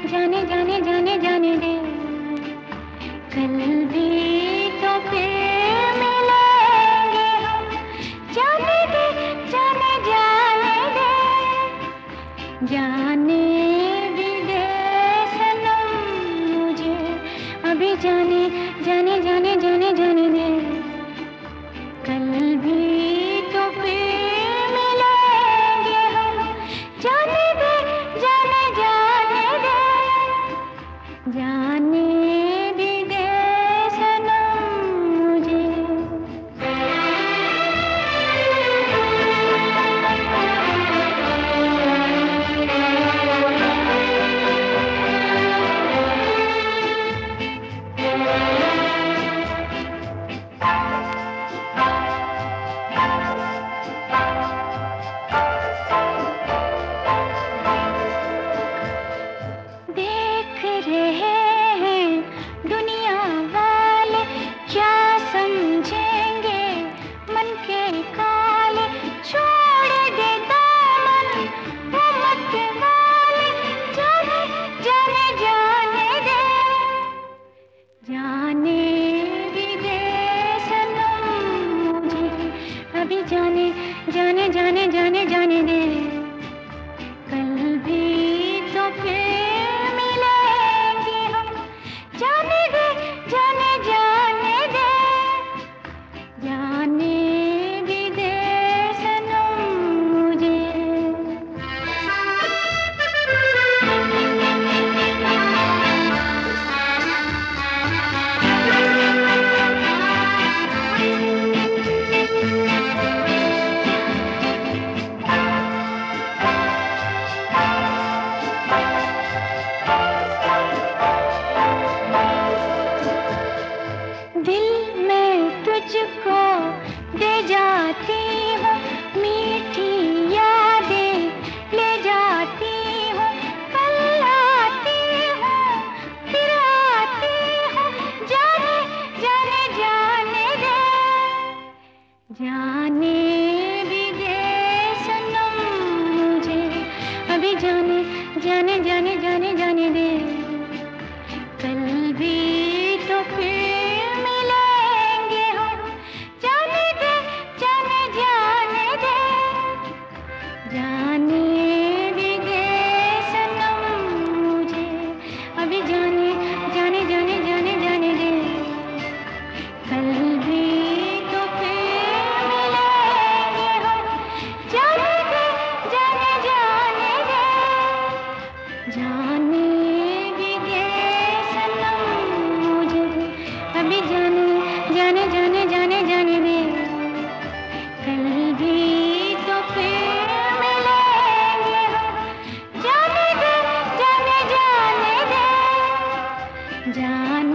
जाने जाने जाने जाने दे, कल भी तो फिर मिलेंगे हम। जाने दे, जाने जाने दे, जाने भी दे सनम मुझे। अभी जाने जाने जाने जाने जाने दे, कल भी तो फिर मिलेंगे हम। जाने दे, जाने जाने दे, जाने भी दे सनम मुझे। देख रहे हैं दुनिया वाले, क्या समझेंगे मन के काले। छोड़ दे दामन वो मत वाले, जाने जाने जाने दे, जाने भी दे सनम मुझे। अभी जाने जाने जाने जाने जाने दे, कल भी तो फिर मिलेंगे हम। जाने दे, जाने जाने दे, जाने भी दे सनम मुझे। दिल मैं तुझको दे जाती हूँ, मीठी यादें ले जाती हूँ। कल आती हूँ, फिर आती हूँ। जाने जाने जाने दे, जाने भी दे सनम मुझे। अभी जाने जाने जाने जाने जाने दे, कल भी तो फिर मिलेंगे हम। जाने दे, जाने जाने दे, जाने भी दे सनम मुझे। अभी जाने जाने जाने जाने जाने दे, कल भी तो फिर मिलेंगे हम। जाने दे, जाने जाने दे, जाने भी दे सनम मुझे। अभी जाने जाने जाने जाने जाने दे, कल भी तो फिर मिलेंगे हम। जाने दे, जाने जाने दे, जाने